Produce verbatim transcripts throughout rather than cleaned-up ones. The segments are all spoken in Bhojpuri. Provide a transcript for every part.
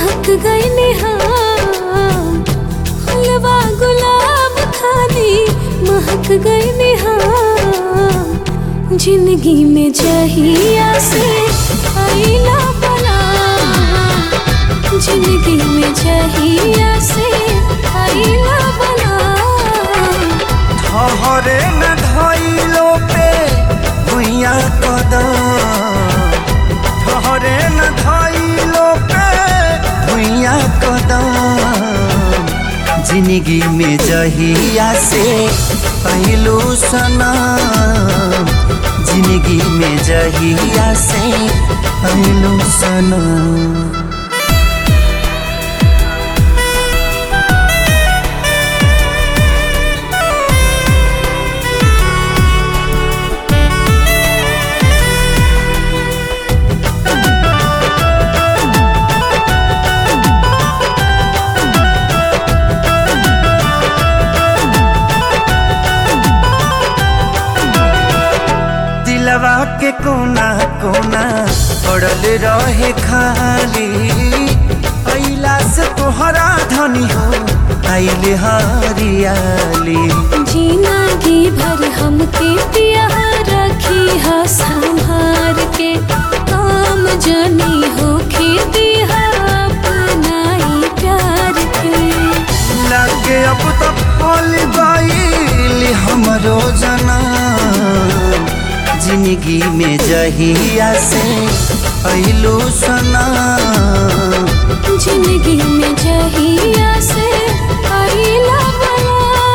महक गई निहार, हलवा गुलाब खाली महक गई निहार। जिंदगी में जहिया से आईला बला, जिंदगी में जहिया से आईला बला। ठहरे न धइलो पे भुइया कदम, ठहरे न धइलो पे भुइया कदम। जिंदगी में जहिया से आइलू सनम, जिंदगी में जहिया से आइलू सनम। दिलवा के कोना कोना पड़ल रहे खाली, अइला से तोहरा धनी हो आइले हरियाली। जिंदगी भर हमके पिया रखी है संभार के, काम जानी हो खेती है अपनाई प्यार के। लगे अब तो पल गइल हमरो जना, जिंदगी में जहिया से आइलू सनम, जिंदगी में जहिया से आइला बला।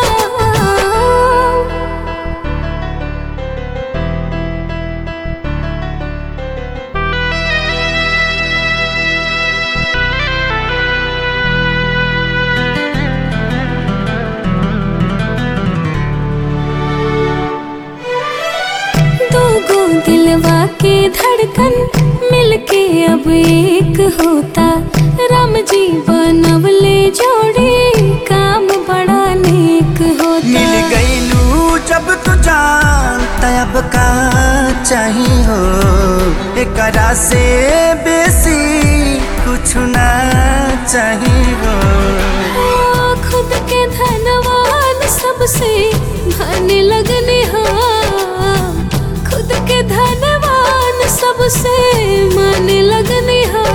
दिलवा के धड़कन मिलके अब एक होता, राम जी बनवले जोड़ी काम बड़ा नेक होता। मिल गईलू जब तू जानता अब का चाहिए हो, एकरा से बेसी कुछ ना चाहिए हो। खुद के धनवान सबसे भाने लगने हो, खुद के धनवान सबसे माने लगने हा।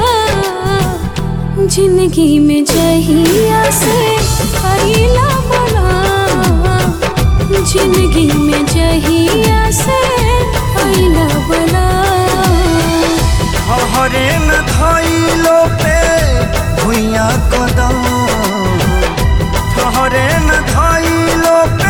जिंदगी में जहिया से आइला बला, जिंदगी में जहिया से आइला बला। ठहरे न धइलो पे भुइया कदम, ठहरे न धइलो पे